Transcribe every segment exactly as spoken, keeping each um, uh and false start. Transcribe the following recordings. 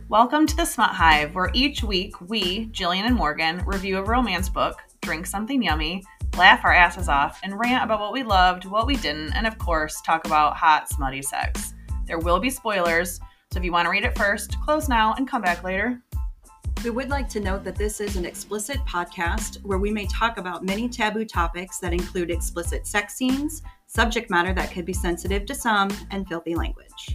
Welcome to the Smut Hive, where each week we, Jillian and Morgan, review a romance book, drink something yummy, laugh our asses off, and rant about what we loved, what we didn't, and of course, talk about hot, smutty sex. There will be spoilers, so if you want to read it first, close now and come back later. We would like to note that this is an explicit podcast where we may talk about many taboo topics that include explicit sex scenes, subject matter that could be sensitive to some, and filthy language.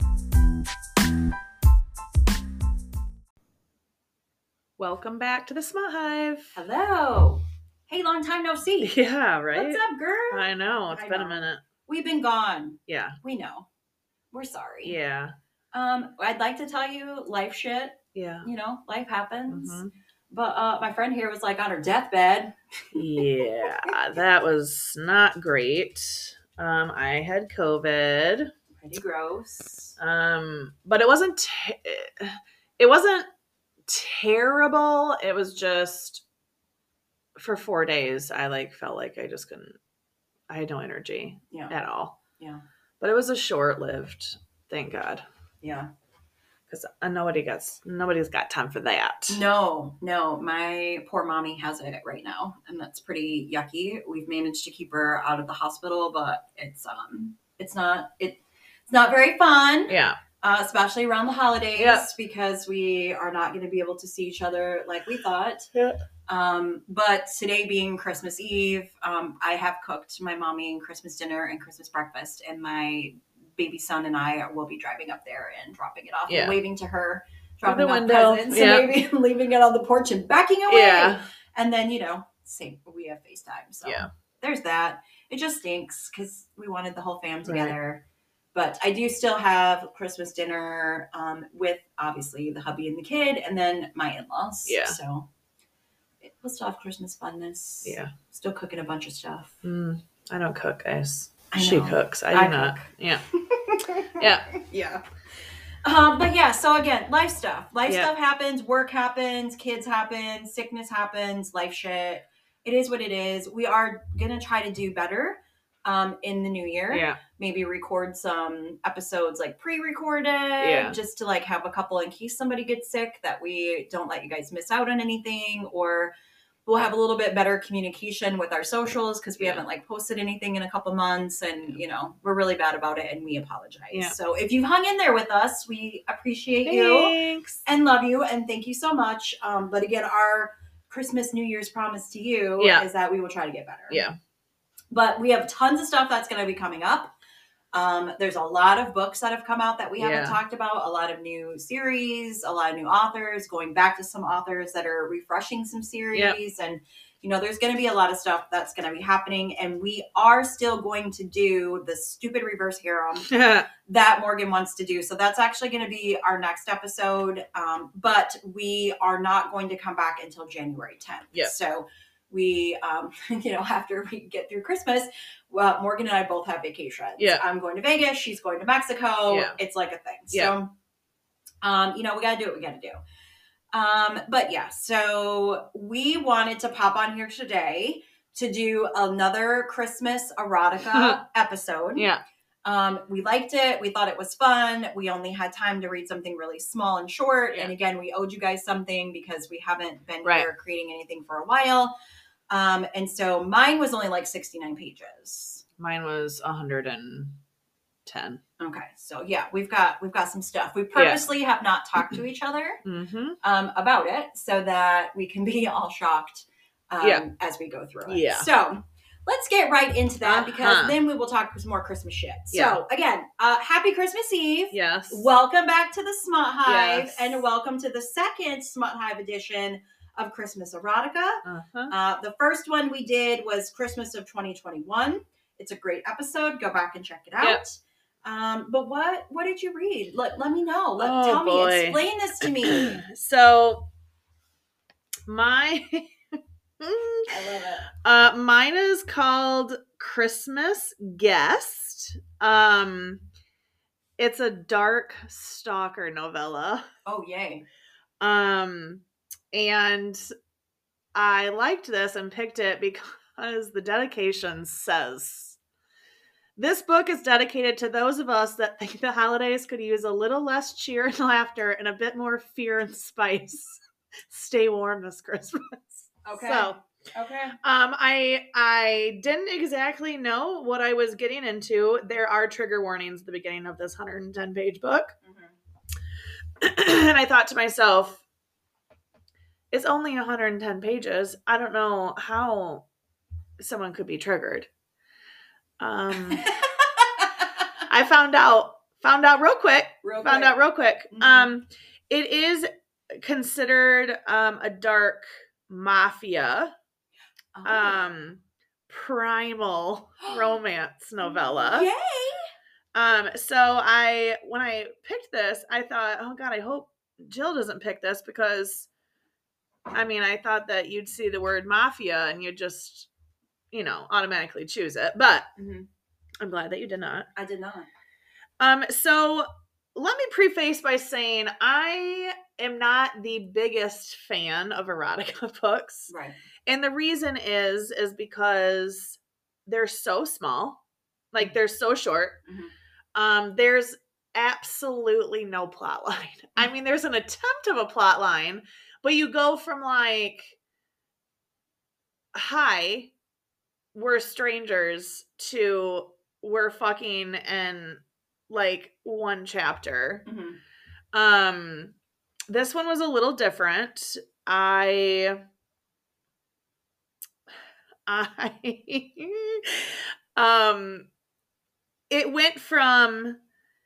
Welcome back to the Smut Hive. Hello. Hey, long time no see. Yeah, right? What's up, girl? I know. It's I been know. a minute. We've been gone. Yeah. We know. We're sorry. Yeah. Um, I'd like to tell you life shit. Yeah. You know, life happens. Mhm. But uh, my friend here was like on her deathbed. Yeah, that was not great. Um, I had COVID. Pretty gross. Um, but it wasn't. Te- it wasn't terrible. It was just for four days. I like felt like I just couldn't. I had no energy Yeah. at all. Yeah. But it was a short-lived. Thank God. Yeah. Because nobody gets nobody's got time for that. No, no. My poor mommy has it right now, and that's pretty yucky. We've managed to keep her out of the hospital, but it's um, it's not it, it's not very fun. Yeah. Uh, especially around the holidays, Yep. because we are not going to be able to see each other like we thought. Yeah. Um, but today being Christmas Eve, um, I have cooked my mommy Christmas dinner and Christmas breakfast, and my baby son and I will be driving up there and dropping it off Yeah. and waving to her, Through dropping the off window. presents, Yeah. and maybe leaving it on the porch and backing away. Yeah. And then, you know, same, we have FaceTime. So Yeah. there's that. It just stinks because we wanted the whole fam Right. together. But I do still have Christmas dinner um, with, obviously, the hubby and the kid, and then my in-laws. Yeah. So we'll still have Christmas funness. Yeah. Still cooking a bunch of stuff. Mm, I don't cook, guys. I She know. cooks. I do I not. cook. Yeah. Yeah. Yeah. Um, but yeah, so again, life stuff. Life Yeah. stuff happens, work happens, kids happen, sickness happens, life shit. It is what it is. We are going to try to do better um, in the new year. Yeah. Maybe record some episodes like pre-recorded, Yeah. just to like have a couple in case somebody gets sick, that we don't let you guys miss out on anything, or we'll have a little bit better communication with our socials because we Yeah. haven't like posted anything in a couple months, and you know, we're really bad about it, and we apologize. Yeah. So if you've hung in there with us, we appreciate you Thanks. and love you, and thank you so much. Um, but again, our Christmas, New Year's promise to you Yeah. is that we will try to get better. Yeah. But we have tons of stuff that's going to be coming up. Um, there's a lot of books that have come out that we haven't Yeah. talked about, a lot of new series, a lot of new authors, going back to some authors that are refreshing some series. Yep. And, you know, there's going to be a lot of stuff that's going to be happening. And we are still going to do the stupid reverse harem that Morgan wants to do. So that's actually going to be our next episode. Um, but we are not going to come back until January tenth. Yep. So we, um, you know, after we get through Christmas, well, Morgan and I both have vacations. Yeah. I'm going to Vegas. She's going to Mexico. Yeah. It's like a thing. Yeah. So, um, you know, we got to do what we got to do. Um, but yeah, so we wanted to pop on here today to do another Christmas erotica episode. Yeah. Um, we liked it. We thought it was fun. We only had time to read something really small and short. Yeah. And again, we owed you guys something because we haven't been Right. here creating anything for a while. Um, and so mine was only like sixty-nine pages. Mine was one hundred ten. Okay. So yeah, we've got, we've got some stuff. We purposely have not talked to each other, Mm-hmm. um, about it so that we can be all shocked, um, Yeah. as we go through it. Yeah. So let's get right into that because Uh-huh. then we will talk some more Christmas shit. So Yeah. again, uh, happy Christmas Eve. Yes. Welcome back to the Smut Hive, Yes. and welcome to the second Smut Hive edition of Christmas Erotica. Uh-huh. Uh, the first one we did was Christmas of twenty twenty-one. It's a great episode. Go back and check it out. Yep. Um, but what what did you read? Let, let me know. Let, Oh, tell boy. me. Explain this to me. So my I love it. uh mine is called Christmas Guest. Um it's a dark stalker novella. Oh, yay. Um and I liked this and picked it because the dedication says This book is dedicated to those of us that think the holidays could use a little less cheer and laughter and a bit more fear and spice. Stay warm this Christmas. Okay. So, okay. Um, I I didn't exactly know what I was getting into. There are trigger warnings at the beginning of this one hundred ten page book. Mm-hmm. And I thought to myself, it's only one hundred ten pages. I don't know how someone could be triggered. Um, I found out, found out real quick, real found quick. out real quick. Mm-hmm. Um, it is considered, um, a dark mafia, oh. um, primal romance novella. Yay! Um, so I, when I picked this, I thought, oh God, I hope Jill doesn't pick this because, I mean, I thought that you'd see the word mafia and you'd just, you know, automatically choose it, but mm-hmm. I'm glad that you did not. I did not. Um, so let me preface by saying I am not the biggest fan of erotica books. Right. And the reason is, is because they're so small, like they're so short. Mm-hmm. Um, there's absolutely no plot line. I mean, there's an attempt of a plot line, but you go from like, hi, we're strangers to we're fucking in like one chapter. Mm-hmm. Um, this one was a little different. I, I, um, it went from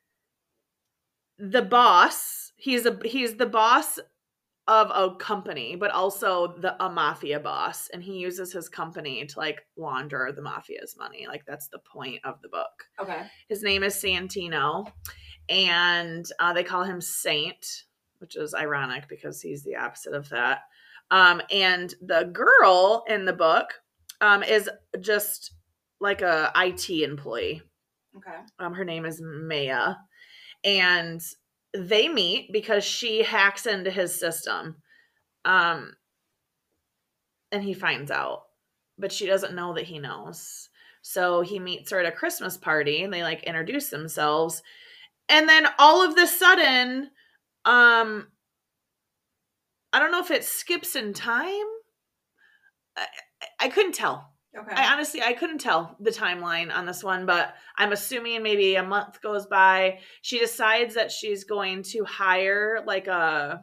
the boss. He's a, he's the boss of a company, but also the a mafia boss, and he uses his company to like launder the mafia's money. Like that's the point of the book. Okay. His name is Santino, and uh, they call him Saint, which is ironic because he's the opposite of that. Um, and the girl in the book um, is just like a I T employee. Okay. Um, her name is Maya, and they meet because she hacks into his system. Um, and he finds out, but she doesn't know that he knows. So he meets her at a Christmas party and they like introduce themselves. And then all of the sudden, um, I don't know if it skips in time. I, I couldn't tell. Okay. I honestly, I couldn't tell the timeline on this one, but I'm assuming maybe a month goes by. She decides that she's going to hire like a,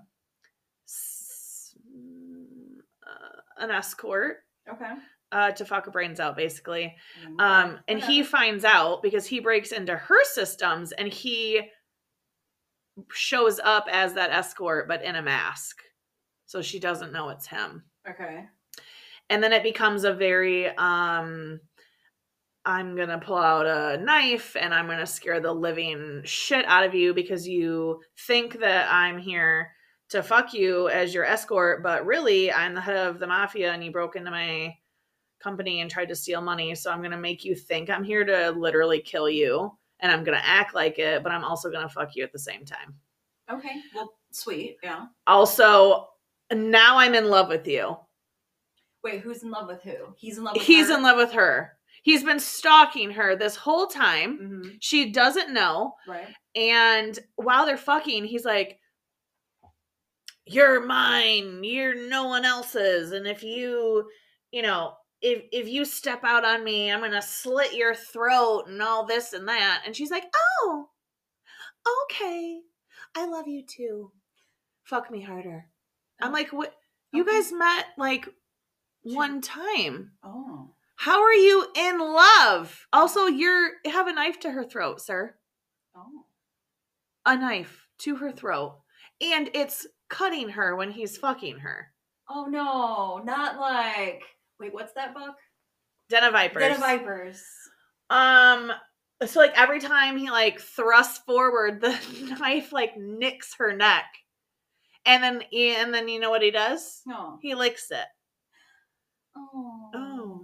uh, an escort. Okay. Uh, to fuck her brains out, basically. Okay. Um, and okay. he finds out because he breaks into her systems and he shows up as that escort, but in a mask. So she doesn't know it's him. Okay. And then it becomes a very, um, I'm going to pull out a knife and I'm going to scare the living shit out of you because you think that I'm here to fuck you as your escort, but really I'm the head of the mafia and you broke into my company and tried to steal money. So I'm going to make you think I'm here to literally kill you and I'm going to act like it, but I'm also going to fuck you at the same time. Okay. Well, sweet. Yeah. Also, now I'm in love with you. Wait, who's in love with who? He's in love with He's her? in love with her. He's been stalking her this whole time. Mm-hmm. She doesn't know. Right. And while they're fucking, he's like, you're mine. You're no one else's. And if you, you know, if if you step out on me, I'm going to slit your throat and all this and that. And she's like, oh, okay. I love you too. Fuck me harder. I'm like, what? You okay. guys met like one time. Oh. How are you in love? Also, you're have a knife to her throat, sir. Oh. A knife to her throat. And it's cutting her when he's fucking her. Oh no, not like wait, what's that book? Den of Vipers. Den of Vipers. Um so like every time he like thrusts forward, the knife like nicks her neck. And then and then you know what he does? No. He licks it. Oh. Oh.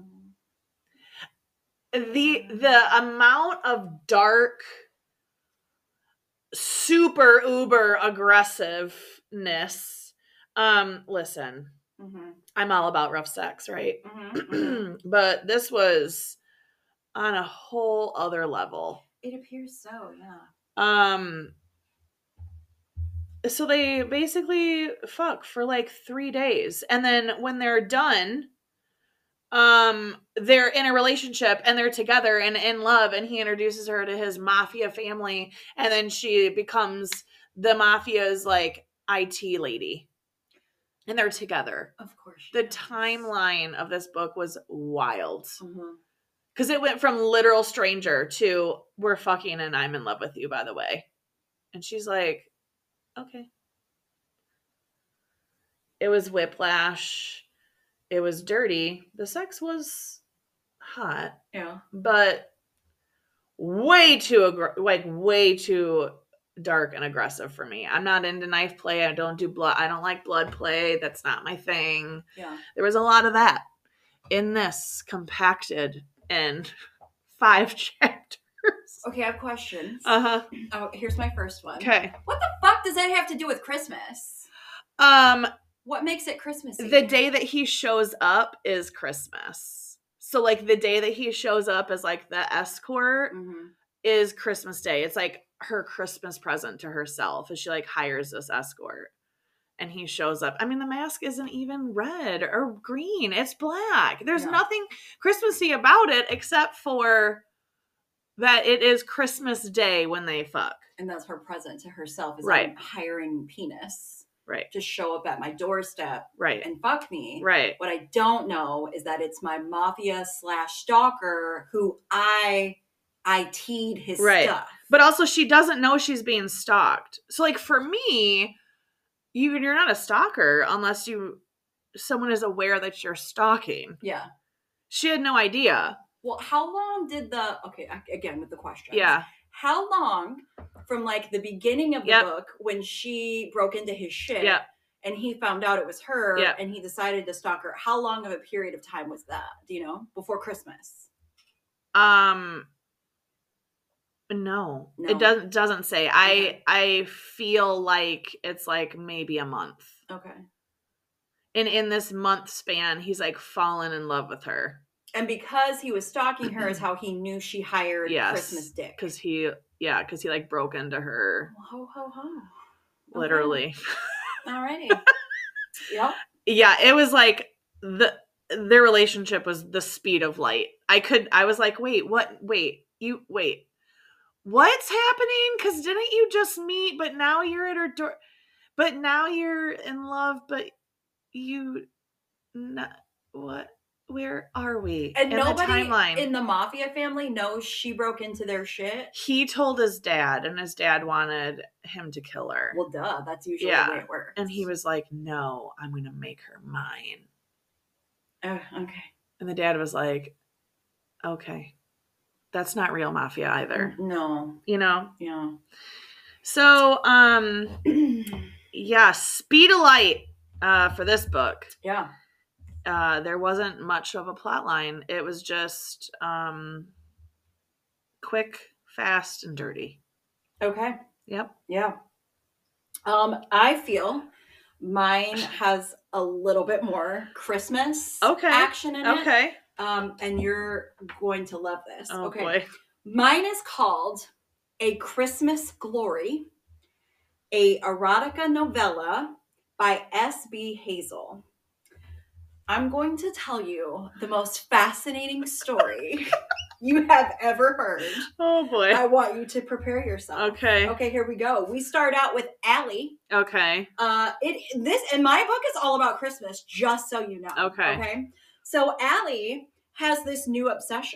The the amount of dark, super uber aggressiveness. Um, listen, mm-hmm. I'm all about rough sex, right? Mm-hmm. But this was on a whole other level. It appears so, yeah. Um, so they basically fuck for like three days. And then when they're done, um, they're in a relationship and they're together and in love, and he introduces her to his mafia family, and then she becomes the mafia's like I T lady. And they're together. Of course. The does. timeline of this book was wild. Mm-hmm. Because it went from literal stranger to we're fucking and I'm in love with you, by the way. And she's like, okay. It was whiplash. It was dirty. The sex was hot. Yeah. But way too, aggr- like, way too dark and aggressive for me. I'm not into knife play. I don't do blood. I don't like blood play. That's not my thing. Yeah. There was a lot of that in this, compacted in five chapters. Okay, I have questions. Uh-huh. Oh, here's my first one. Okay. What the fuck does that have to do with Christmas? Um, What makes it Christmassy? the day that he shows up is Christmas. So, like, the day that he shows up as, like, the escort Mm-hmm. is Christmas Day. It's, like, her Christmas present to herself as she, like, hires this escort. And he shows up. I mean, the mask isn't even red or green. It's black. There's Yeah. nothing Christmassy about it except for that it is Christmas Day when they fuck. And that's her present to herself, is Right. I'm hiring penis Right. to show up at my doorstep Right. and fuck me. Right. What I don't know is that it's my mafia slash stalker who I I T'd his Right. stuff. But also she doesn't know she's being stalked. So, like, for me, you, you're not a stalker unless you someone is aware that you're stalking. Yeah. She had no idea. Well, how long did the okay again with the questions? Yeah. How long from like the beginning of the Yep. book when she broke into his shit Yep. and he found out it was her Yep. and he decided to stalk her? How long of a period of time was that? Do you know? Before Christmas? Um no. No. It doesn't doesn't say. Okay. I I feel like it's like maybe a month. Okay. And in this month span, he's like fallen in love with her. And because he was stalking her is how he knew she hired Yes. Christmas Dick. Because he yeah, because he like broke into her Ho ho ho. Okay. literally. Alrighty. Yep. Yeah, it was like the their relationship was the speed of light. I could I was like, wait, what wait, you wait. What's happening? Because didn't you just meet, but now you're at her door, but now you're in love, but you not what where are we And in the nobody timeline? in the mafia family knows she broke into their shit. He told his dad, and his dad wanted him to kill her. Well, duh. That's usually Yeah. the way it works. And he was like, no, I'm going to make her mine. Oh, okay. And the dad was like, okay, that's not real mafia either. No. You know? Yeah. So, um, yeah, speed of light uh, for this book. Yeah. Uh, there wasn't much of a plot line. It was just um, quick, fast, and dirty. Okay. Yep. Yeah. Um, I feel mine has a little bit more Christmas Okay. action in it. Okay. Um, and you're going to love this. Oh, okay. boy. Mine is called A Christmas Glory, a erotica novella by S B Hazel. I'm going to tell you the most fascinating story you have ever heard. Oh, boy. I want you to prepare yourself. Okay. Okay, here we go. We start out with Allie. Okay. Uh, it this in my book is all about Christmas, just so you know. Okay. Okay. So Allie has this new obsession.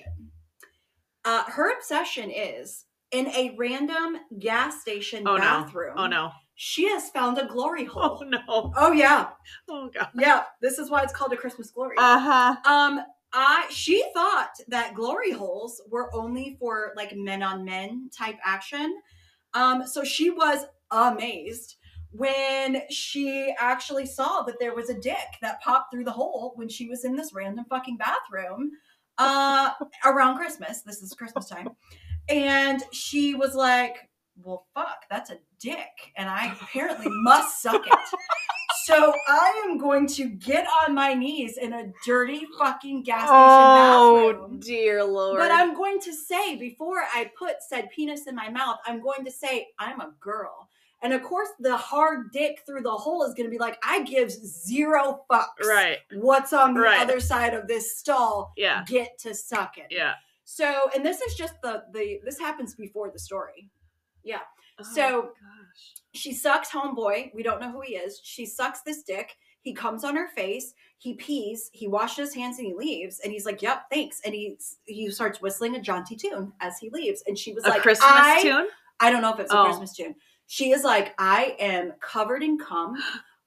Uh, her obsession is in a random gas station Oh, bathroom. no. Oh, no. She has found a glory hole. Oh, no. Oh yeah, Oh, God. yeah. This is why it's called a Christmas glory. Uh-huh. Um, I she thought that glory holes were only for like men on men type action. Um, so she was amazed when she actually saw that there was a dick that popped through the hole when she was in this random fucking bathroom uh around Christmas. This is Christmas time. And she was like, well, fuck, that's a dick. And I apparently must suck it. So I am going to get on my knees in a dirty fucking gas station oh, bathroom. Oh, dear Lord. But I'm going to say, before I put said penis in my mouth, I'm going to say, I'm a girl. And of course, the hard dick through the hole is going to be like, I give zero fucks. Right. What's on the right. other side of this stall? Yeah. Get to suck it. Yeah. So, and this is just the, the, this happens before the story. Yeah. Oh, so gosh. She sucks homeboy. We don't know who he is. She sucks this dick. He comes on her face. He pees. He washes his hands and he leaves. And he's like, yep, thanks. And he he starts whistling a jaunty tune as he leaves. And she was a like, Christmas I, tune? I don't know if it's a oh. Christmas tune. She is like, I am covered in cum,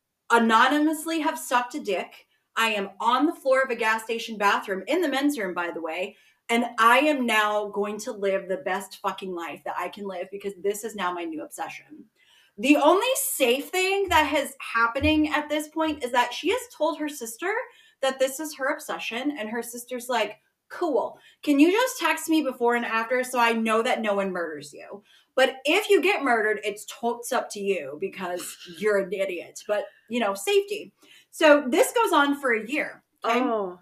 anonymously have sucked a dick. I am on the floor of a gas station bathroom, in the men's room, by the way. And I am now going to live the best fucking life that I can live because this is now my new obsession. The only safe thing that is happening at this point is that she has told her sister that this is her obsession. And her sister's like, cool. Can you just text me before and after so I know that no one murders you? But if you get murdered, it's totes up to you because you're an idiot. But, you know, safety. So this goes on for a year. Okay? Oh.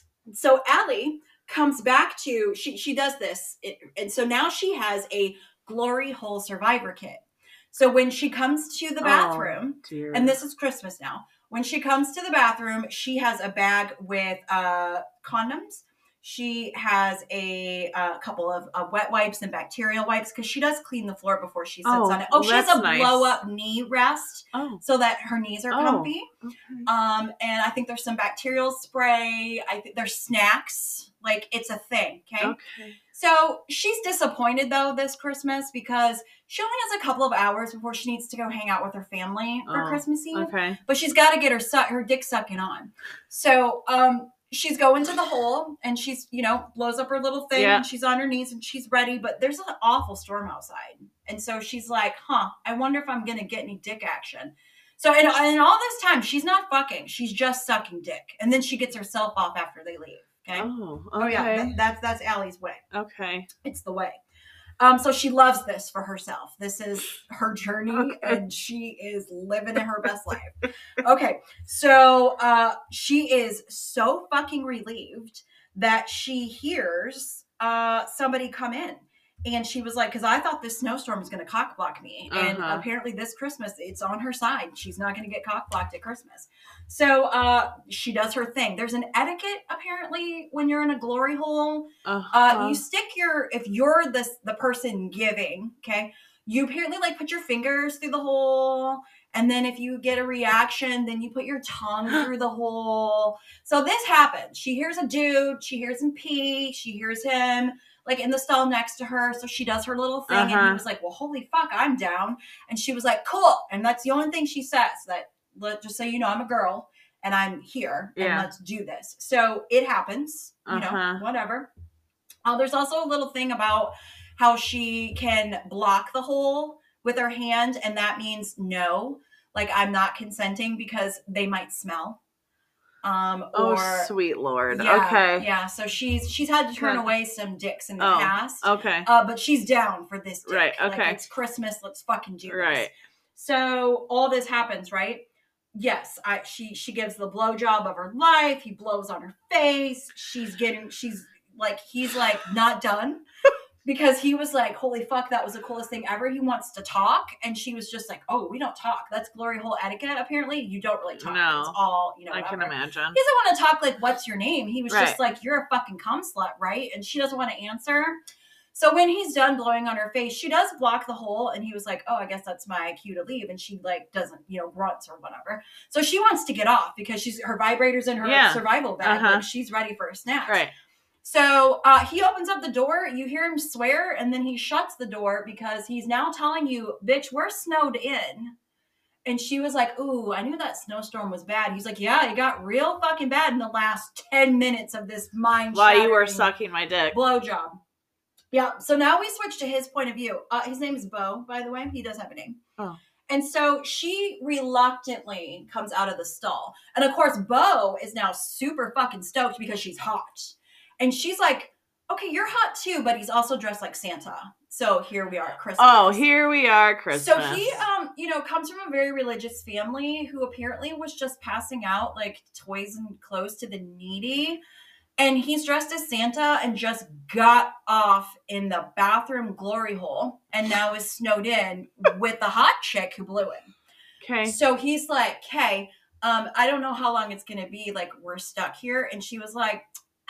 So Allie comes back to, she, she does this. It, and so now she has a glory hole survivor kit. So when she comes to the bathroom, oh, and this is Christmas now, when she comes to the bathroom, she has a bag with uh, condoms. She has a, a couple of uh, wet wipes and bacterial wipes because she does clean the floor before she sits oh, on it. Oh, well, she has a nice. blow up knee rest oh. so that her knees are oh, comfy. Okay. Um, and I think there's some bacterial spray. I think there's snacks. Like it's a thing. Okay. Okay. So she's disappointed though this Christmas because she only has a couple of hours before she needs to go hang out with her family for oh, Christmas Eve. Okay. But she's got to get her su- her dick sucking on. So um, she's going to the hole and she's, you know, blows up her little thing yeah. and she's on her knees and she's ready. But there's an awful storm outside. And so she's like, huh, I wonder if I'm going to get any dick action. So in, in all this time, she's not fucking. She's just sucking dick. And then she gets herself off after they leave. Okay. Oh, okay. Oh yeah, Th- that's that's Allie's way. Okay. It's the way. Um, so she loves this for herself. This is her journey, okay. and she is living in her best life. Okay, so uh, she is so fucking relieved that she hears uh, somebody come in. And she was like, because I thought this snowstorm was going to cock block me. And uh-huh. apparently this Christmas, it's on her side. She's not going to get cock blocked at Christmas. So uh, she does her thing. There's an etiquette, apparently, when you're in a glory hole. Uh-huh. Uh, you stick your, if you're this, the person giving, okay, you apparently like put your fingers through the hole. And then if you get a reaction, then you put your tongue through the hole. So this happens. She hears a dude. She hears him pee. She hears him like in the stall next to her. So she does her little thing. Uh-huh. And he was like, well, holy fuck, I'm down. And she was like, cool. And that's the only thing she says, that let, just so you know, I'm a girl and I'm here and yeah. let's do this. So it happens, you uh-huh. know, whatever. Uh, there's also a little thing about how she can block the hole with her hand. And that means no, like I'm not consenting because they might smell. Um, or, oh, sweet Lord. Yeah, okay. Yeah. So she's, she's had to turn Good. away some dicks in the oh, past. Okay. Uh, but she's down for this dick. Right. Okay. Like, it's Christmas. Let's fucking do right. this. So all this happens, right? Yes. I, she, she gives the blowjob of her life. He blows on her face. She's getting, she's like, he's like not done. Because he was like, holy fuck, that was the coolest thing ever. He wants to talk. And she was just like, oh, we don't talk. That's glory hole etiquette, apparently. You don't really talk. No. It's all, you know, I whatever. can imagine. He doesn't want to talk like, what's your name? He was right. just like, you're a fucking cum slut, right? And she doesn't want to answer. So when he's done blowing on her face, she does block the hole. And he was like, oh, I guess that's my cue to leave. And she like doesn't, you know, grunts or whatever. So she wants to get off because she's her vibrator's in her yeah. survival bag. Uh-huh. Like she's ready for a snack. Right. So uh, he opens up the door, you hear him swear, and then he shuts the door because he's now telling you, bitch, we're snowed in. And she was like, ooh, I knew that snowstorm was bad. He's like, yeah, it got real fucking bad in the last ten minutes of this mind while you were sucking my dick. Blowjob. Yeah, so now we switch to his point of view. Uh, his name is Bo, by the way. He does have a name. Oh. And so she reluctantly comes out of the stall. And of course, Bo is now super fucking stoked because she's hot. And she's like, okay, you're hot too, but he's also dressed like Santa. So here we are at Christmas. Oh, here we are, Christmas. So he, um, you know, comes from a very religious family who apparently was just passing out like toys and clothes to the needy. And he's dressed as Santa and just got off in the bathroom glory hole and now is snowed in with the hot chick who blew him. Okay. So he's like, hey, um, I don't know how long it's going to be. Like, we're stuck here. And she was like,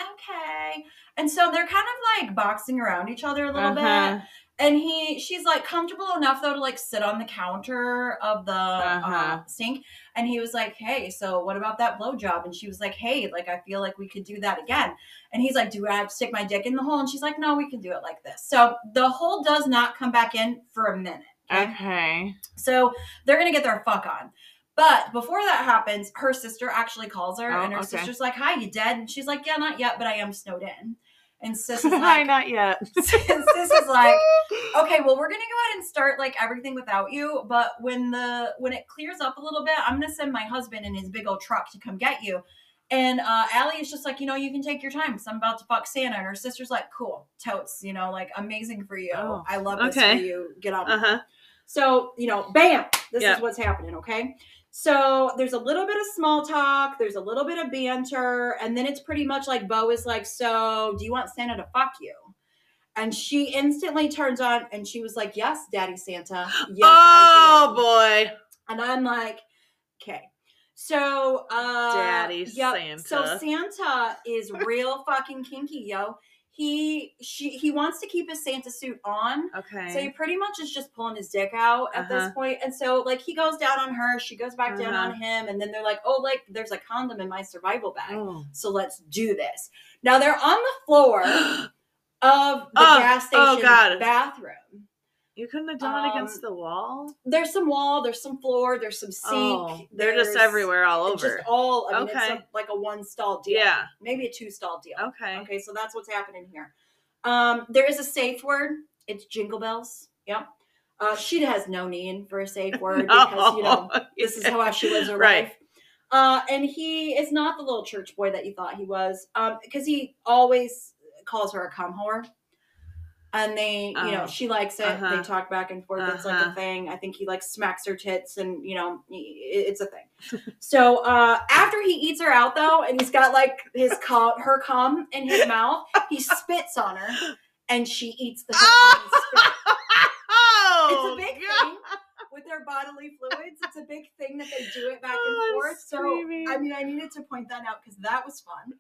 okay. And so they're kind of like boxing around each other a little uh-huh. bit. And he, she's like comfortable enough though to like sit on the counter of the uh-huh. uh, sink. And he was like, hey, so what about that blowjob? And she was like, hey, like, I feel like we could do that again. And he's like, do I have to stick my dick in the hole? And she's like, no, we can do it like this. So the hole does not come back in for a minute. Okay. okay. So they're going to get their fuck on. But before that happens, her sister actually calls her. Oh, and her okay. sister's like, hi, you dead? And she's like, yeah, not yet, but I am snowed in. And sis is like, Hi, not yet. Sis is like, okay, well, we're gonna go ahead and start like everything without you. But when the when it clears up a little bit, I'm gonna send my husband in his big old truck to come get you. And uh, Allie is just like, you know, you can take your time. So I'm about to fuck Santa, and her sister's like, cool, totes, you know, like amazing for you. Oh, I love this okay. for you. Get on. Uh-huh. So you know, bam, this yep. is what's happening. Okay. So there's a little bit of small talk. There's a little bit of banter. And then it's pretty much like Bo is like, so do you want Santa to fuck you? And she instantly turns on and she was like, yes, Daddy Santa. Yes, oh, boy. And I'm like, okay. So, uh, Daddy yep. Santa. So Santa is real fucking kinky, yo. He she he wants to keep his Santa suit on. Okay. So he pretty much is just pulling his dick out at uh-huh. this point. And so like he goes down on her, she goes back uh-huh. down on him, and then they're like, oh, like there's a condom in my survival bag. Oh. So let's do this. Now they're on the floor of the oh, gas station oh God. bathroom. You couldn't have done um, it against the wall? There's some wall, there's some floor, there's some sink. Oh, they're just everywhere all over. Just all, I mean, okay. it's a, like a one stall deal. Yeah. Maybe a two stall deal. Okay. Okay, so that's what's happening here. Um, there is a safe word. It's jingle bells. Yep. Uh, she has no need for a safe word no. because, you know, this is how she lives her right. life. Uh, and he is not the little church boy that you thought he was, um, because he always calls her a cum whore. And they, you know, oh. she likes it. Uh-huh. They talk back and forth. Uh-huh. It's like a thing. I think he like smacks her tits and, you know, it's a thing. So uh, after he eats her out though, and he's got like his cum, her cum in his mouth, he spits on her and she eats the oh! Oh, it's a big God. thing with their bodily fluids. It's a big thing that they do it back oh, and forth. screaming. So, I mean, I needed to point that out because that was fun.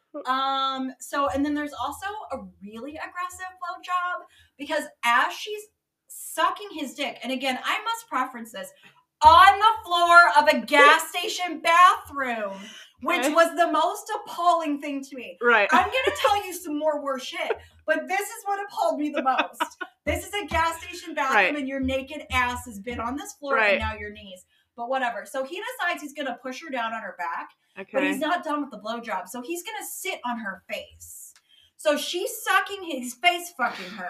Um, so, and then there's also a really aggressive blowjob because as she's sucking his dick, and again, I must preference this, on the floor of a gas station bathroom, which was the most appalling thing to me. Right. I'm going to tell you some more worse shit, but this is what appalled me the most. This is a gas station bathroom right. and your naked ass has been on this floor right. and now your knees. But whatever. So he decides he's going to push her down on her back. Okay. But he's not done with the blowjob. So he's going to sit on her face. So she's sucking his face, fucking her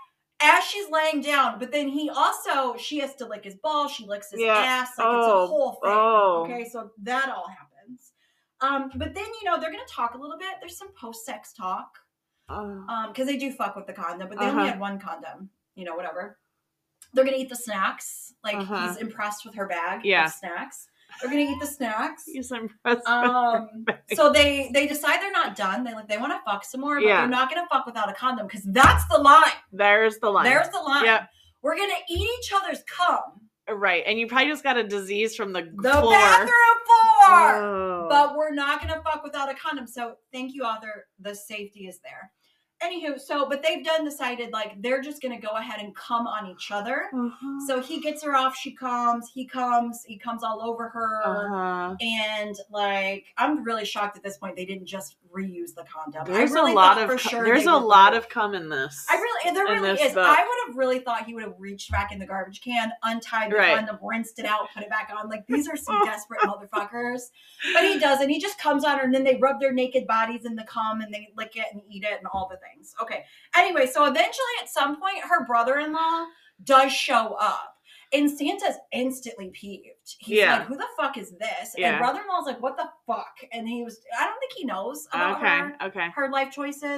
as she's laying down. But then he also, she has to lick his balls. She licks his yeah. ass. Like oh. it's a whole thing. Oh. Okay. So that all happens. Um, but then, you know, they're going to talk a little bit. There's some post-sex talk. Oh. Um, because they do fuck with the condom. But they uh-huh. only had one condom. You know, whatever. They're going to eat the snacks. Like, uh-huh. he's impressed with her bag yeah. of snacks. They're going to eat the snacks. He's impressed um, with her bag. So they, they decide they're not done. They like they want to fuck some more, but yeah. they're not going to fuck without a condom because that's the line. There's the line. There's the line. Yep. We're going to eat each other's cum. Right. And you probably just got a disease from the, the floor. bathroom floor. Oh. But we're not going to fuck without a condom. So thank you, author. The safety is there. Anywho, so, but they've done decided, like, they're just going to go ahead and come on each other. Uh-huh. So he gets her off, she comes, he comes, he comes all over her. Uh-huh. And, like, I'm really shocked at this point they didn't just reuse the condom. There's I really a lot thought of, for sure there's a lot of cum in this. I really, there really is. Book. I would have really thought he would have reached back in the garbage can, untied the right. condom, rinsed it out, put it back on. Like, these are some desperate motherfuckers. But he doesn't. He just comes on her, and then they rub their naked bodies in the cum, and they lick it and eat it and all the things. Okay. Anyway, so eventually at some point, her brother-in-law does show up. And Santa's instantly peeved. He's yeah. like, who the fuck is this? Yeah. And brother-in-law's like, what the fuck? And he was, I don't think he knows about okay. her, okay. her life choices.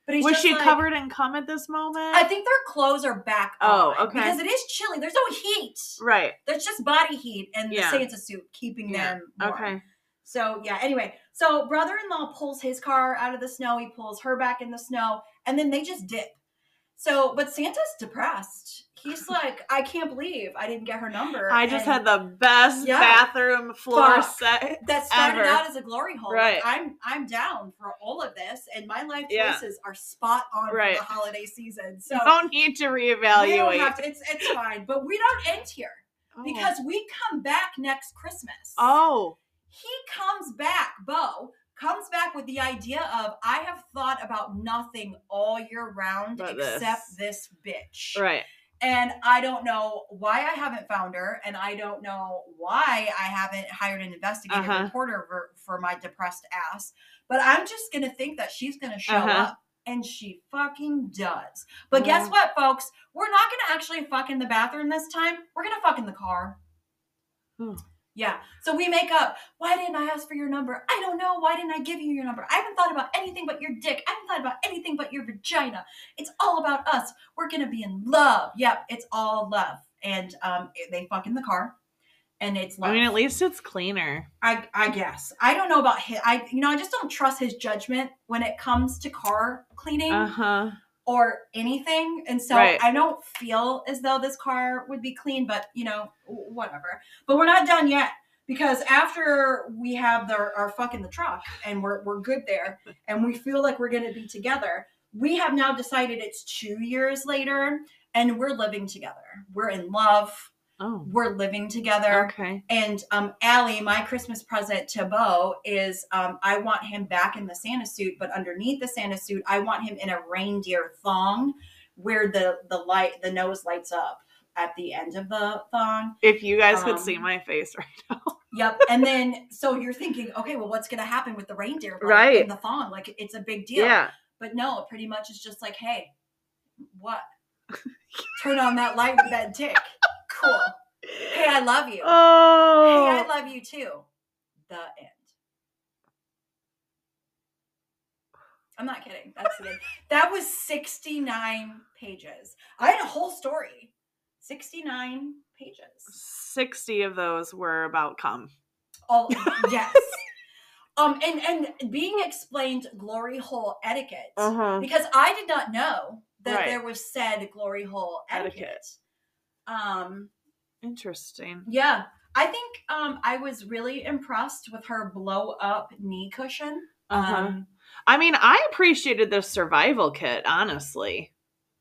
But he's Was just she like, covered in cum at this moment? I think their clothes are back Oh, on. okay. Because it is chilly. There's no heat. Right. There's just body heat and Yeah. the Santa suit keeping Yeah. them warm. Okay. So, yeah, anyway. So, brother-in-law pulls his car out of the snow. He pulls her back in the snow. And then they just dip. So, but Santa's depressed. He's like, I can't believe I didn't get her number. I just and had the best yeah, bathroom floor fuck. set that started ever. out as a glory hole. Right. Like, I'm I'm down for all of this, and my life Yeah. choices are spot on Right. for the holiday season. So You don't need to we reevaluate. don't have to. It's it's fine, but we don't end here Oh. because we come back next Christmas. Oh. He comes back, Bo comes back with the idea of I have thought about nothing all year round But except this. this bitch. Right. And I don't know why I haven't found her, and I don't know why I haven't hired an investigative Uh-huh. reporter for, for my depressed ass. But I'm just going to think that she's going to show Uh-huh. up. And she fucking does. But Mhm. guess what, folks? We're not going to actually fuck in the bathroom this time. We're going to fuck in the car. Hmm. Yeah. So we make up. Why didn't I ask for your number? I don't know. Why didn't I give you your number? I haven't thought about anything but your dick. I haven't thought about anything but your vagina. It's all about us. We're going to be in love. Yep. It's all love. And um, they fuck in the car. And it's love. I mean, at least it's cleaner. I, I guess. I don't know about his. I, you know, I just don't trust his judgment when it comes to car cleaning. Uh-huh. Or anything. And so Right. I don't feel as though this car would be clean, but you know, whatever. But we're not done yet, because after we have the, our fuck in the truck and we're, we're good there and we feel like we're going to be together, we have now decided it's two years later and we're living together. We're in love. Oh. We're living together. Okay. And um, Allie, my Christmas present to Bo is um, I want him back in the Santa suit, but underneath the Santa suit, I want him in a reindeer thong where the, the light, the nose lights up at the end of the thong. If you guys Um, could see my face right now. Yep. And then, so you're thinking, okay, well, what's going to happen with the reindeer like, Right. in the thong? Like, it's a big deal. Yeah. But no, it pretty much is just like, hey, what? Turn on that light with that dick. Cool. Hey, I love you. Oh. Hey, I love you too. The end. I'm not kidding. That's the end. That was sixty-nine pages. I had a whole story. sixty-nine pages. sixty of those were about cum. Oh, yes. um, and, and being explained glory hole etiquette. Uh-huh. Because I did not know that Right. there was said glory hole etiquette. Etiquette. Um, Interesting. yeah. I think um, I was really impressed with her blow up knee cushion. Uh-huh. Um, I mean, I appreciated the survival kit, honestly.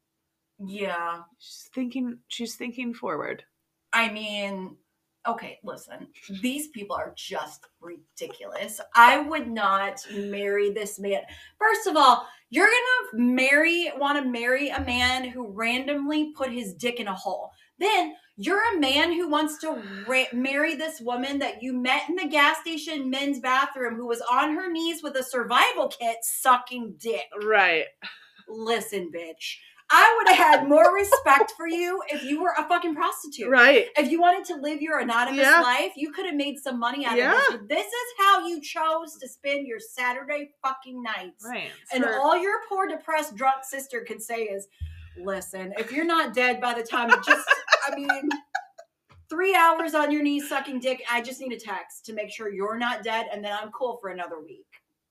yeah. She's thinking she's thinking forward. I mean, okay, listen. These people are just ridiculous. I would not marry this man. First of all, you're going to marry, want to marry a man who randomly put his dick in a hole. Then you're a man who wants to ra- marry this woman that you met in the gas station men's bathroom who was on her knees with a survival kit sucking dick. Right. Listen, bitch. I would have had more respect for you if you were a fucking prostitute. Right. If you wanted to live your anonymous Yeah. life, you could have made some money out Yeah. of this. But this is how you chose to spend your Saturday fucking nights. Right. And For- all your poor, depressed, drunk sister could say is, listen, if you're not dead by the time it just, I mean, three hours on your knees sucking dick, I just need a text to make sure you're not dead, and then I'm cool for another week.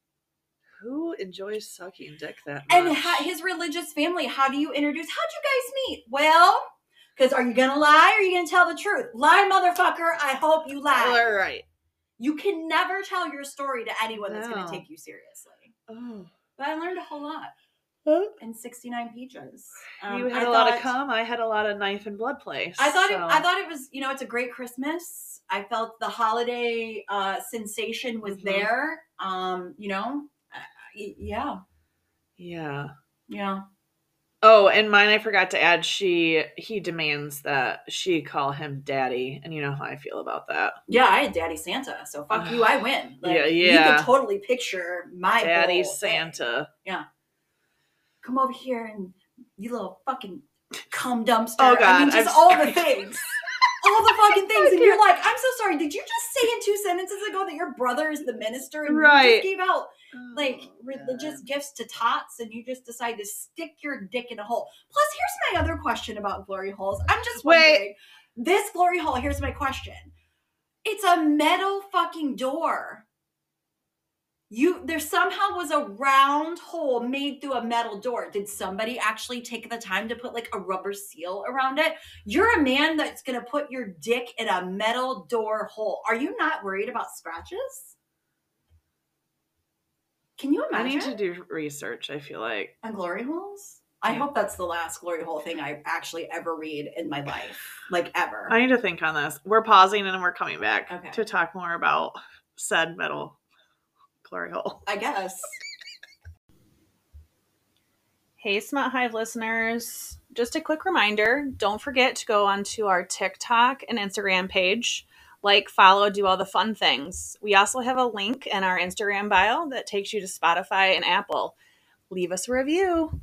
Who enjoys sucking dick that much? And ha- his religious family, how do you introduce? How'd you guys meet? Well, because are you going to lie or are you going to tell the truth? Lie, motherfucker. I hope you lie. All right. You can never tell your story to anyone that's going No. to take you seriously. Oh. But I learned a whole lot Huh? in sixty-nine pages. Um, You had I a lot of thought- cum. I had a lot of knife and blood play. I thought it. so- I thought it was. You know, it's a great Christmas. I felt the holiday uh, sensation was Mhm. there. Um, you know, uh, y- yeah, Yeah. yeah. Oh, and mine, I forgot to add, she, he demands that she call him daddy. And you know how I feel about that. Yeah, I had Daddy Santa, so fuck you, I win. Like, Yeah, You yeah. can totally picture my Daddy whole thing. Santa. Come over here and you little fucking cum dumpster. Oh, God, I mean, just I'm all sorry. the things. All the fucking things. And you're like, I'm so sorry. Did you just say in two sentences ago that your brother is the minister? And you Right. just gave out like Oh, religious God. gifts to tots, and you just decide to stick your dick in a hole. Plus, here's my other question about glory holes. I'm just wondering, Wait. this glory hole, here's my question. It's a metal fucking door. You there somehow was a round hole made through a metal door. Did somebody actually take the time to put like a rubber seal around it? You're a man that's gonna put your dick in a metal door hole. Are you not worried about scratches? Can you I imagine? need to do research, I feel like. On glory holes? I Yeah. hope that's the last glory hole thing I actually ever read in my life. Like ever. I need to think on this. We're pausing and then we're coming back Okay. to talk more about said metal glory hole. I guess. Hey, Smut Hive listeners. Just a quick reminder, don't forget to go onto our TikTok and Instagram page. Like, follow, do all the fun things. We also have a link in our Instagram bio that takes you to Spotify and Apple. Leave us a review.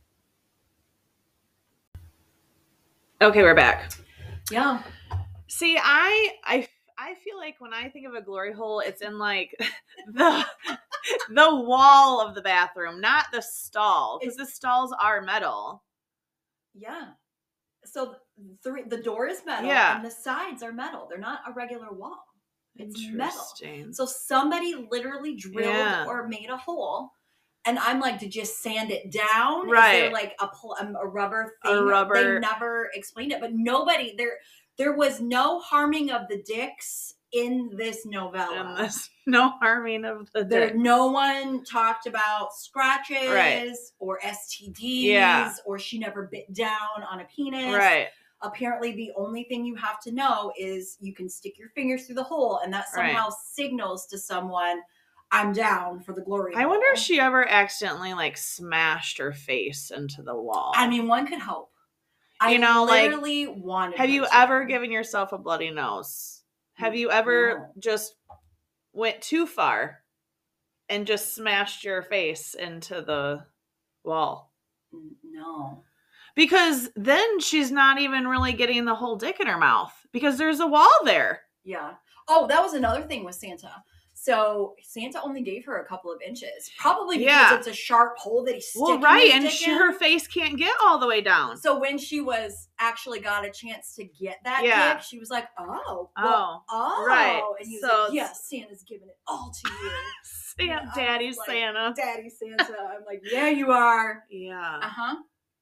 Okay, we're back. Yeah. See, I I I feel like when I think of a glory hole, it's in like the the wall of the bathroom, not the stall, because the stalls are metal. Yeah. So three, the door is metal Yeah. and the sides are metal. They're not a regular wall. It's metal. Interesting. So somebody literally drilled Yeah. or made a hole. And I'm like, did you sand it down? Right. Is there like a, pl- um, a rubber thing? A rubber- They never explained it. But nobody, there there was no harming of the dicks in this novella. And there's no harming of the There, dick. no one talked about scratches Right. or S T Ds Yeah. or she never bit down on a penis. Right. Apparently, the only thing you have to know is you can stick your fingers through the hole, and that somehow signals to someone, I'm down for the glory I hole. wonder if she ever accidentally like smashed her face into the wall. I mean, one could hope. I You know, like, literally wanted have her you to. ever given yourself a bloody nose? Have you ever No. just went too far and just smashed your face into the wall? No. Because then she's not even really getting the whole dick in her mouth because there's a wall there. Yeah. Oh, that was another thing with Santa. So Santa only gave her a couple of inches, probably because Yeah. it's a sharp hole that he's sticking Well, right, his and dick she, in. her face can't get all the way down. So when she was actually got a chance to get that Yeah. dick, she was like, "Oh, Oh, well, oh, right. And he was So like, "Yes, Santa's giving it all to you, Sam, And I Daddy was like, Santa. Daddy Santa." I'm like, "Yeah, you are." Yeah. Uh huh.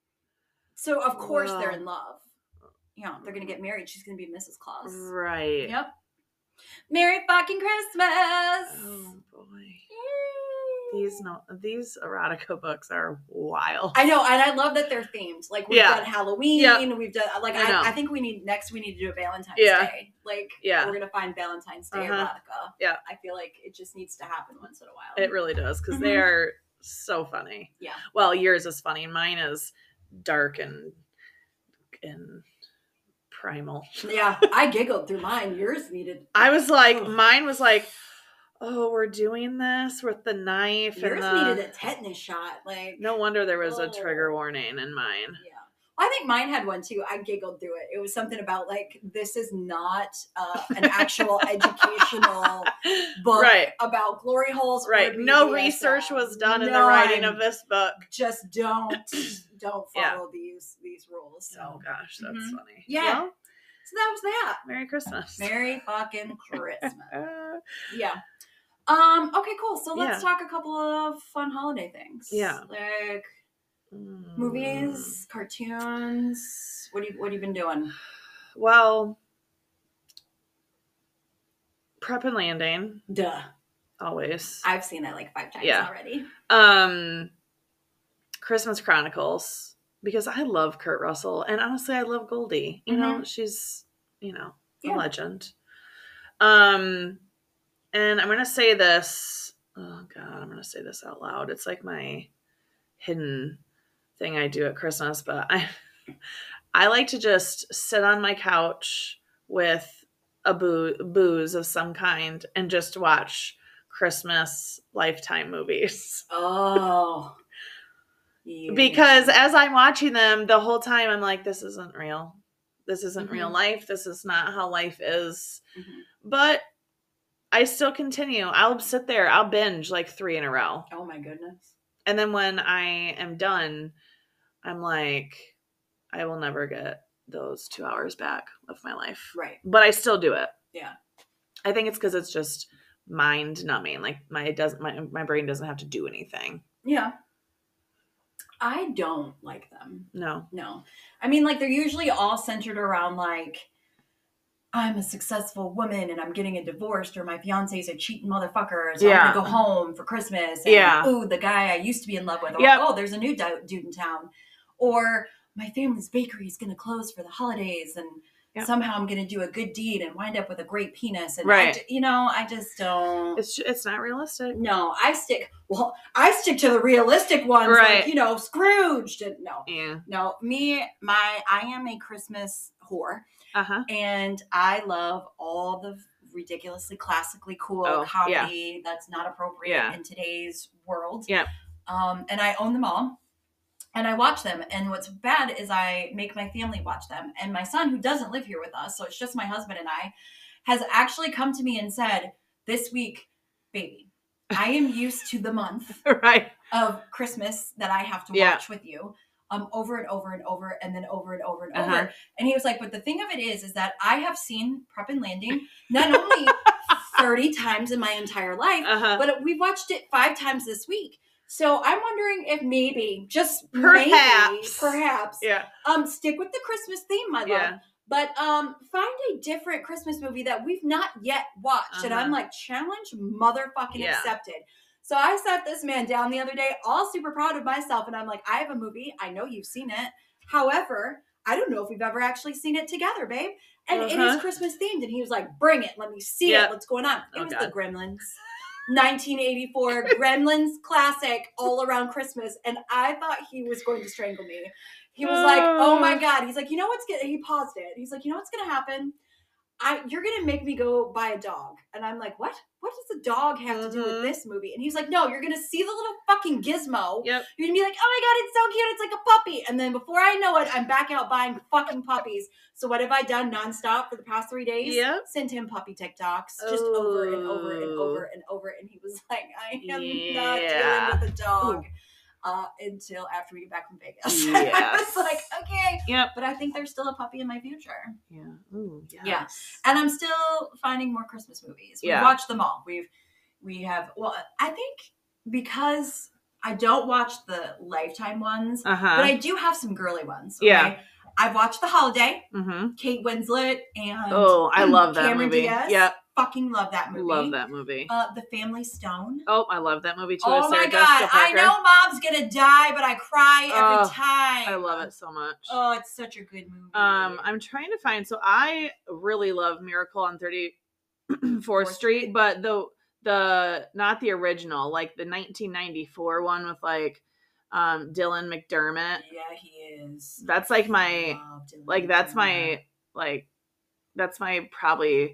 So of course they're Wow. in love. You know, they're gonna get married. She's gonna be Missus Claus. Right. Yep. Merry fucking Christmas. Oh boy. These no these erotica books are wild. I know, and I love that they're themed. Like we've Yeah. done Halloween, Yeah. we've done like I know. I, I think we need next we need to do a Valentine's Yeah. Day. Like Yeah. we're gonna find Valentine's Day Uh-huh. erotica. Yeah. I feel like it just needs to happen once in a while. It really does because they Mhm. are so funny. Yeah. Well, yours is funny. Mine is dark and and primal. Yeah, I giggled through mine. Yours needed I was like, Ugh. mine was like, oh, we're doing this with the knife yours and the. needed a tetanus shot. Like No wonder there was a Oh. trigger warning in mine. yeah. I think mine had one too. I giggled through it. It was something about like this is not uh, an actual educational book Right. about glory holes. or Right. No B D S M. research was done in the writing of None. this book. Just don't don't Yeah. follow these these rules. So Oh gosh, that's Mhm. funny. Yeah. Well, so that was that. Merry Christmas. Merry fucking Christmas. Uh, Yeah. Um. Okay. Cool. So let's Yeah. talk a couple of fun holiday things. Yeah. Like mm. movies, cartoons. What have you What have you been doing? Well, Prep and Landing, Duh. always. I've seen it like five times Yeah. already. Um, Christmas Chronicles, because I love Kurt Russell, and honestly, I love Goldie. You know, she's you know a Yeah. legend. Um, and I'm gonna say this. Oh God, I'm gonna say this out loud. It's like my hidden thing I do at Christmas, but I I like to just sit on my couch with a boo- booze of some kind and just watch Christmas Lifetime movies. Oh. Yeah. Because as I'm watching them, the whole time I'm like, this isn't real. This isn't Mhm. real life. This is not how life is. Mhm. But I still continue. I'll sit there. I'll binge like three in a row. Oh my goodness. And then when I am done, I'm like, I will never get those two hours back of my life. Right. But I still do it. Yeah. I think it's because it's just mind numbing. Like my it doesn't my my brain doesn't have to do anything. Yeah. I don't like them. No. No. I mean, like, they're usually all centered around, like, I'm a successful woman and I'm getting a divorce, or my fiance's a cheating motherfucker, so Yeah. I'm going to go home for Christmas. And, Yeah. ooh, the guy I used to be in love with. Or, Yep. oh, there's a new du- dude in town. Or my family's bakery is going to close for the holidays, and Yep. somehow I'm going to do a good deed and wind up with a great penis. And, Right. I, you know, I just don't. It's it's not realistic. No, I stick, well, I stick to the realistic ones, Right. like, you know, Scrooged. And no, Yeah. no, me, my, I am a Christmas whore, Uh-huh. and I love all the ridiculously classically cool Oh, comedy that's not appropriate Yeah. in today's world. Yeah. Um, and I own them all. And I watch them. And what's bad is I make my family watch them. And my son, who doesn't live here with us, so it's just my husband and I, has actually come to me and said, this week, baby, I am used to the month Right. of Christmas that I have to Yeah. watch with you. Um, over and over and over, and then over and over and Uh-huh. over. And he was like, but the thing of it is, is that I have seen Prep and Landing not only thirty times in my entire life, Uh-huh. but we've watched it five times this week. So I'm wondering if maybe, just Perhaps. maybe, perhaps, Yeah. um, stick with the Christmas theme, my love. Yeah. But um, find a different Christmas movie that we've not yet watched. And Uh-huh. I'm like, challenge motherfucking Yeah. accepted. So I sat this man down the other day, all super proud of myself. And I'm like, I have a movie. I know you've seen it. However, I don't know if we've ever actually seen it together, babe. And it Uh-huh. is Christmas themed. And he was like, bring it. Let me see Yeah. it. What's going on? It Oh, was God. the Gremlins. nineteen eighty-four Gremlins classic all around Christmas. And I thought he was going to strangle me. He was like, oh my God. He's like, you know what's going to, he paused it. He's like, you know what's going to happen? I, you're going to make me go buy a dog. And I'm like, what? What does a dog have to do with Mhm. this movie? And he's like, no, you're going to see the little fucking gizmo. Yep. You're going to be like, oh my God, it's so cute. It's like a puppy. And then before I know it, I'm back out buying fucking puppies. So what have I done nonstop for the past three days? Yep. Send him puppy TikToks just over and over and Oh. over and over. And he was like, I am Yeah. not dealing with a dog. Ooh. Uh, until after we get back from Vegas. Yes. I was like, okay. Yep. But I think there's still a puppy in my future. Yeah. Ooh, yes. Yeah. And I'm still finding more Christmas movies. We've Yeah. watched them all. We've, we have, well, I think because I don't watch the Lifetime ones, Uh-huh. but I do have some girly ones. Okay? Yeah. I've watched The Holiday, Mm-hmm. Kate Winslet, and Oh, I love that Cameron movie. Diaz. Yep. Fucking love that movie. Love that movie. Uh, The Family Stone. Oh, I love that movie too. Oh Sarah my Jessica God. I Parker. know mom's going to die, but I cry every Oh, time. I love it so much. Oh, it's such a good movie. Um, I'm trying to find. So I really love Miracle on thirty-fourth Street, but the the not the original, like the nineteen ninety-four one with like um Dylan McDermott. Yeah, he is. That's like my Love Dylan like that's McDermott. my like that's my probably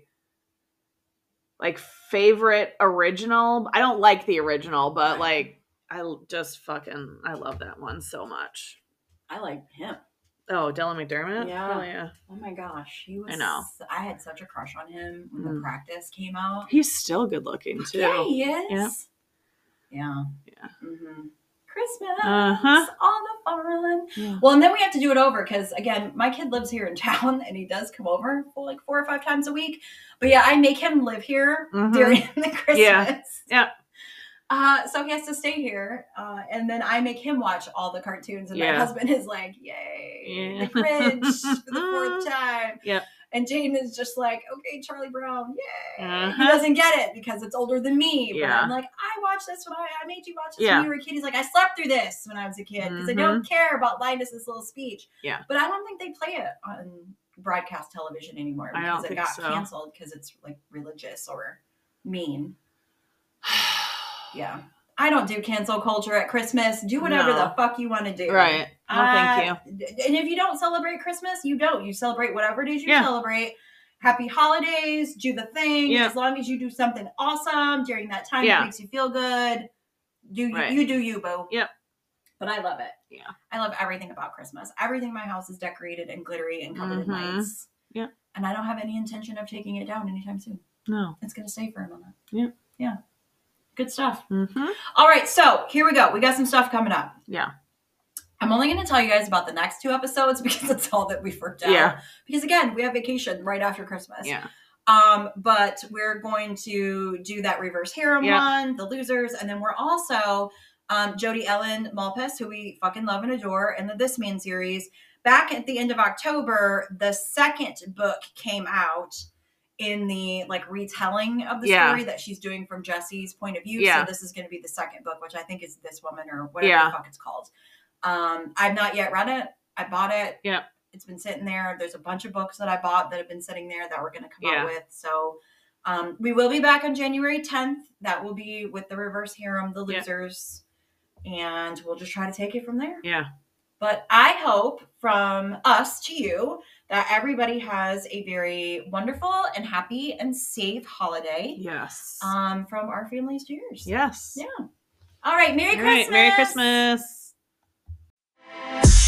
like favorite original. I don't like the original, but Right. like I l- just fucking I love that one so much. I like him. Oh, Dylan McDermott? Yeah. Hell yeah. Oh my gosh, he was. I know. I had such a crush on him when Mm. The Practice came out. He's still good looking too. Yeah, he is. Yeah. Yeah. Yeah. Mm-hmm. Christmas Uh-huh. on the farm. Yeah. Well, and then we have to do it over because, again, my kid lives here in town and he does come over for like four or five times a week. But yeah, I make him live here Mhm. during the Christmas. Yeah. Yeah. Uh, so he has to stay here. Uh, and then I make him watch all the cartoons. And Yeah. my husband is like, yay, Yeah. the Grinch for the fourth time. Yep. And Jaden is just like, okay, Charlie Brown, yay. Uh-huh. He doesn't get it because it's older than me. But Yeah. I'm like, I watched this when I, I made you watch this Yeah. when you were a kid. He's like, I slept through this when I was a kid because I don't care about Linus's little speech. Yeah. But I don't think they play it on broadcast television anymore I because don't it think got so. canceled because it's like religious or mean. Yeah. I don't do cancel culture at Christmas. Do whatever No. the fuck you want to do. Right. No, thank you. Uh, And if you don't celebrate Christmas, you don't. You celebrate whatever it is you Yeah. celebrate. Happy holidays. Do the thing. Yeah. As long as you do something awesome during that time Yeah. that makes you feel good. Do you, Right. you do you, boo. Yep. But I love it. Yeah. I love everything about Christmas. Everything in my house is decorated and glittery and covered Mhm. in lights. Yep. And I don't have any intention of taking it down anytime soon. No. It's going to stay for a minute. Yeah. Yeah. Good stuff. Mm-hmm. All right. So here we go. We got some stuff coming up. Yeah. I'm only going to tell you guys about the next two episodes because it's all that we've worked out. Yeah. Because again, we have vacation right after Christmas. Yeah. Um, but we're going to do that reverse harem Yeah. one, the losers, and then we're also um, Jody Ellen Malpas, who we fucking love and adore, in the This Man series. Back at the end of October, the second book came out in the like retelling of the Yeah. story that she's doing from Jesse's point of view. Yeah. So this is going to be the second book, which I think is This Woman or whatever Yeah. the fuck it's called. Um, I've not yet read it. I bought it. Yeah. It's been sitting there. There's a bunch of books that I bought that have been sitting there that we're going to come Yeah. out with. So um, we will be back on January tenth. That will be with the reverse harem, the Yeah. losers. And we'll just try to take it from there. Yeah. But I hope from us to you that everybody has a very wonderful and happy and safe holiday. Yes. Um, from our families to yours. Yes. Yeah. All right. Merry All Christmas. right. Merry Christmas.